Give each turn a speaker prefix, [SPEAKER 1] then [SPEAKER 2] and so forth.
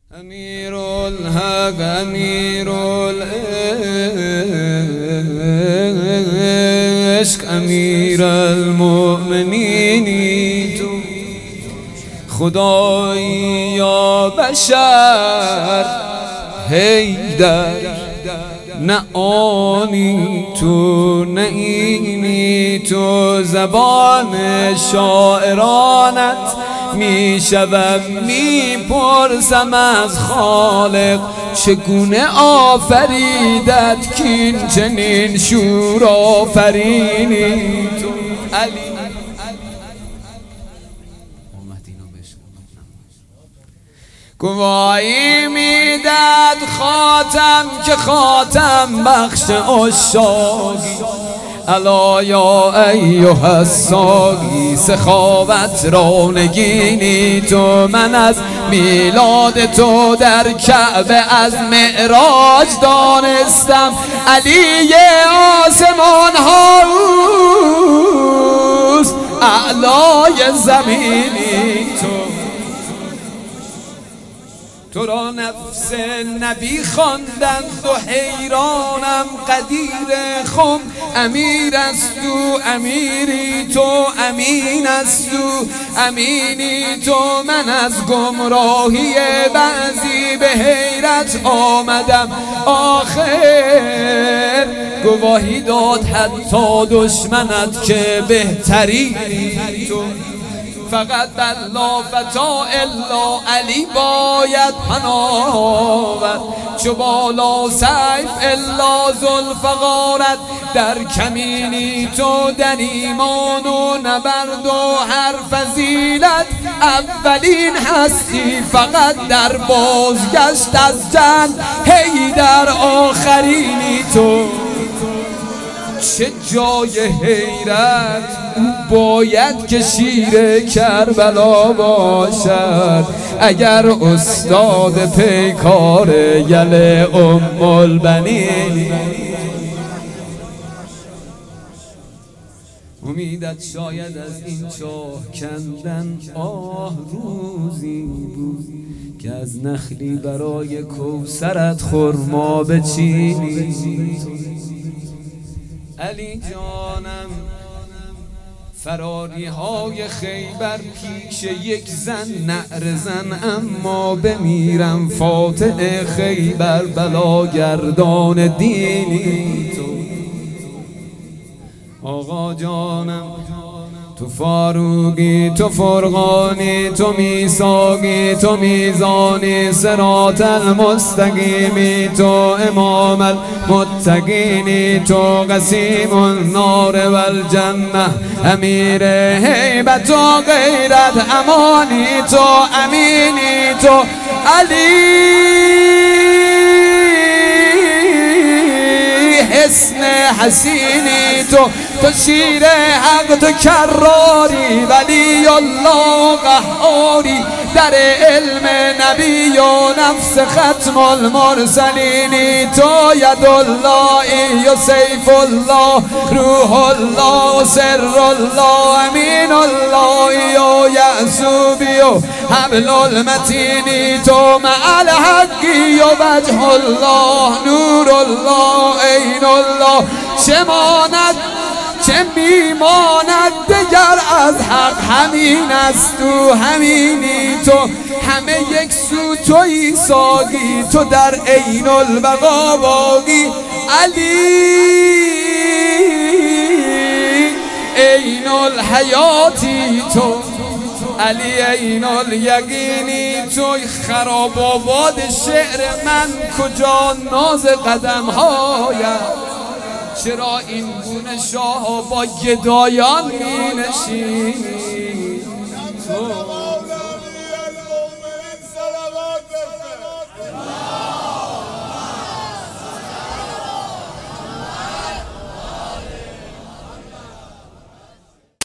[SPEAKER 1] امیر الحق امیر العشق امیر المؤمنینی تو خدایی یا بشر حیدر نه آنی تو نه اینی تو زبان شاعرانت میشوم میپرسم از خالق چگونه آفریدت کین چنین شور آفرینی تو علی گواهی میداد خاتم که خاتم بخش عشاقی الا یا ایها الساقی سخاوت را نگینی تو من از میلاد تو در کعبه از معراج دانستم علی آسمان هاست اعلای زمینی تو را نفس نبی خواندند و حیرانم قدیر خم امیر است تو امیری تو امین است تو امینی تو من از گمراهی بعضی به حیرت آمدم آخر گواهی داد حتی دشمنت که بهتری تو فقط بلا فتا الا علی باید پناه آورد چو بالا سیف الا ذوالفقارت در کمینی تو در ایمان و نبرد و هر فضیلت اولین هستی فقط در بازگشت از جنگ هی در آخرینی تو چه جای حیرت او باید که شیر کربلا باشد اگر استاد پیکار یل ام البنین امیدت شاید از این چاه کندن آه روزی بود که از نخلی برای کوثرت خرما بچینی علی جانم فراری های خیبر پیش یک زن نعره زن اما بمیرم فاتح خیبر بلاگردان دینی تو آقا جانم تو فاروقی تو فرقانی تو میثاقی تو میزانی صراط المستقیمی تو امام المتقینی تو قسیم النار والجنه امیر هیبت و غیرت امانی تو امینی تو علی حسن حسینی تو شیر حق تو کراری ولی الله قهاری در علم نبی و نفس ختم المرسلینی تو ید اللهی و سیف الله روح الله و سر الله امین اللهی و یعصوبی و حبل المتینی تو مع الحقی و وجه الله نور الله عین الله چه ماند چه میماند دگر از حق همین است تو همینی تو همه یک سو تویی ساقی تو در عین البقا باقی علی عین الحیاتی تو علی عین الیقینی تو خراب آباد شعر من کجا ناز قدم هایم چرا این گونه شاه با گدایان می نشینی تو